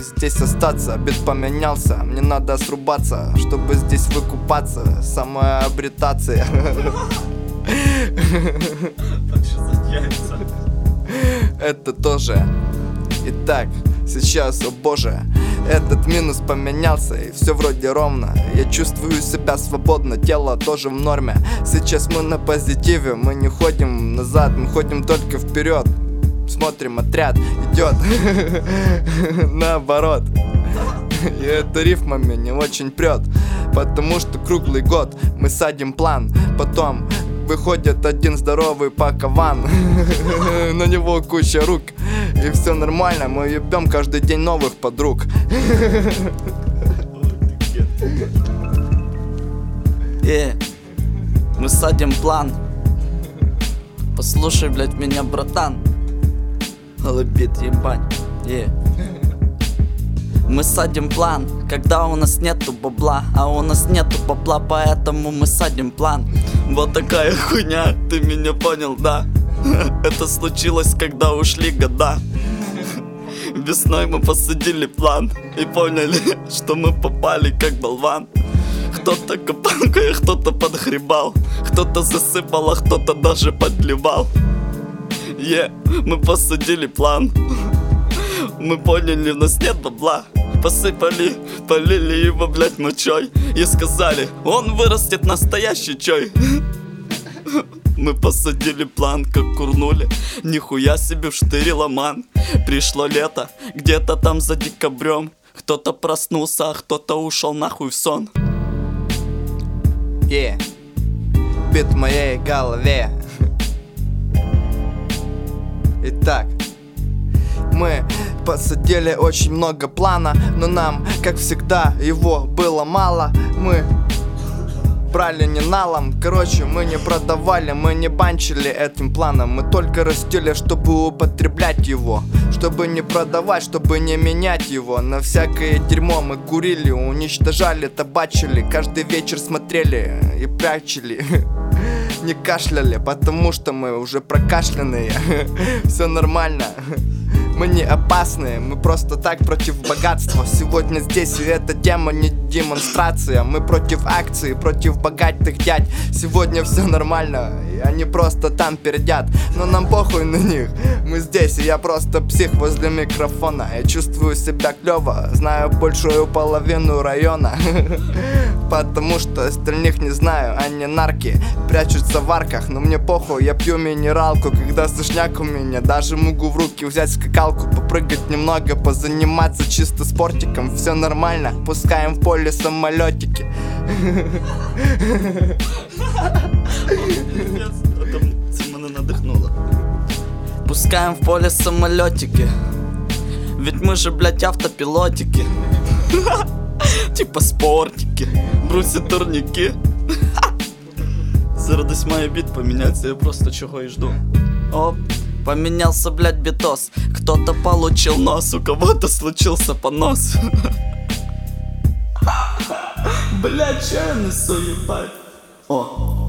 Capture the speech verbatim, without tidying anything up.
и здесь остаться. Бит поменялся, мне надо срубаться, чтобы здесь выкупаться. Самообретация. Это тоже. Итак, сейчас, о боже, этот минус поменялся, и все вроде ровно. Я чувствую себя свободно, тело тоже в норме. Сейчас мы на позитиве, мы не ходим назад, мы ходим только вперед. Смотрим, отряд идет наоборот. И это рифмами не очень прет, потому что круглый год мы садим план. Потом выходит один здоровый пакован, на него куча рук, и все нормально, мы ебем каждый день новых подруг. Э, мы садим план. Послушай, блядь, меня, братан. Лобит, ебать. Е. Мы садим план, когда у нас нету бабла. А у нас нету бабла, поэтому мы садим план. Вот такая хуйня, ты меня понял, да? Это случилось, когда ушли года. Весной мы посадили план и поняли, что мы попали как болван. Кто-то копанкой, кто-то подгребал, кто-то засыпал, а кто-то даже подливал. Е, yeah, мы посадили план. Мы поняли, у нас нет бабла. Посыпали, полили его, блядь, мочой и сказали, он вырастет настоящий чой. Мы посадили план, как курнули. Нихуя себе вштыриломан. Пришло лето, где-то там за декабрем. Кто-то проснулся, а кто-то ушел нахуй в сон. Yeah. Бит в моей голове. Итак, мы посадили очень много плана, но нам, как всегда, его было мало. Мы брали не налом, короче, мы не продавали, мы не банчили этим планом. Мы только растили, чтобы употреблять его, чтобы не продавать, чтобы не менять его на всякое дерьмо. Мы курили, уничтожали, табачили, каждый вечер смотрели и прячили. Не кашляли, потому что мы уже прокашленные. Все нормально. Мы не опасные, мы просто так против богатства. Сегодня здесь, и эта тема не демонстрация. Мы против акций, против богатых дядь. Сегодня все нормально, и они просто там пердят. Но нам похуй на них, мы здесь, и я просто псих возле микрофона. Я чувствую себя клево, знаю большую половину района. Потому что остальных не знаю, они нарки, прячутся в арках. Но мне похуй, я пью минералку, когда сушняк у меня. Даже могу в руки взять скакалку, попрыгать немного, позаниматься чисто спортиком. Все нормально, пускаем в поле самолетики. Це мене надихнуло. Пускаем в поле самолетики, ведь мы же, блядь, автопилотики. Типа спортики, бруси турники. Зараз десь має біт поміняться, я просто чого і жду. Оп, поменялся, блядь, битос. Кто-то получил нос, у кого-то случился понос. Блядь, что я несу, ебать? О,